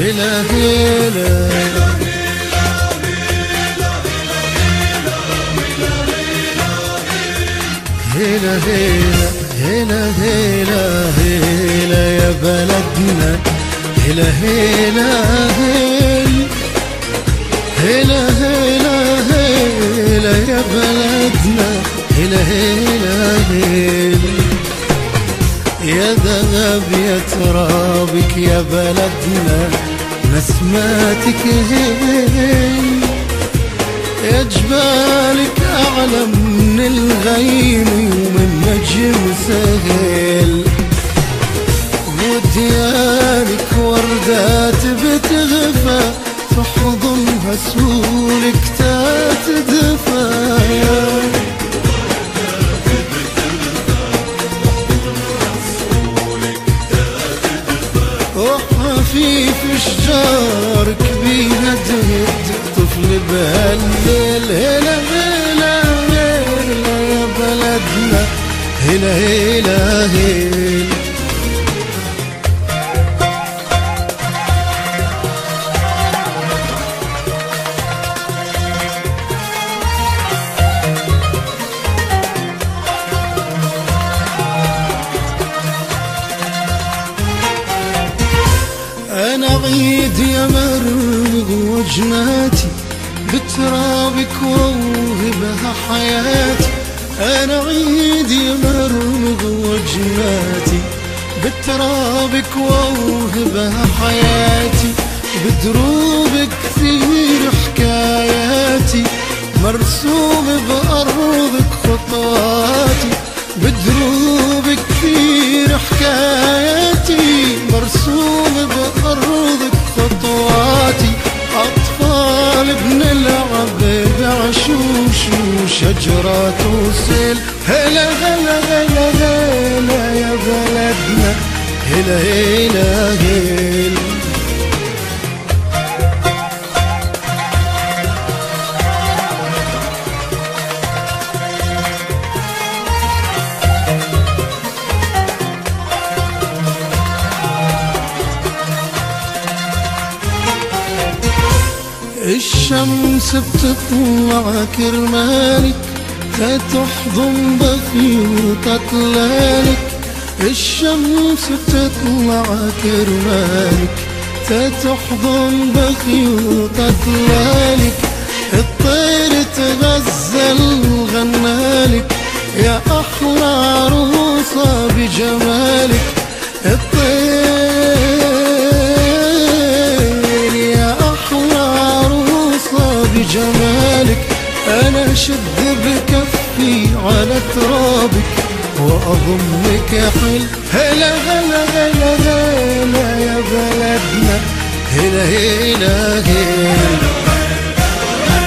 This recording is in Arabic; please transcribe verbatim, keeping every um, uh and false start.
هلا هلا هلا هلا هلا هلا يا بلدنا، هلا هلا هلا هلا هلا يا بلدنا، هلا هلا هلا يا ذهب يا ترابك يا بلدنا، نسماتك هيل يا جبالك أعلى من الغيم ومن نجم سهيل، وديانك وردات بتغفى تحضنها سولك تتدفى، وحفيف شجارك بيها دهد طفل بهالليل، هلا هلا هلا يا بلدنا، هلا هلا هلا أنا عيد يا مرمغ وجناتي بترابك ووهبها حياتي، أنا عيد يا مرمغ وجناتي بترابك ووهبها حياتي، بدروبك كثير حكاياتي مرسوم بأرضك خطواتي، بدروبك كثير حكاياتي مرسوم بأرضك خطواتي، أطفال بنلعب بعشوش وشجرات وسيل، هلا هلا هلا هلا يا بلدنا، هلا هلا هلا الشمس بتطلع كرمالك تحضن بخيوط أطلالك، الشمس بتطلع كرمالك تحضن بخيوط أطلالك، الطير تغزل غنالك يا أحلى عروسة بجمالك، الطير بجمالك، أنا شد بكفي على ترابك وأضمك يا حل، هلا هلا هلا هلا يا بلدنا، هلا هلا هلا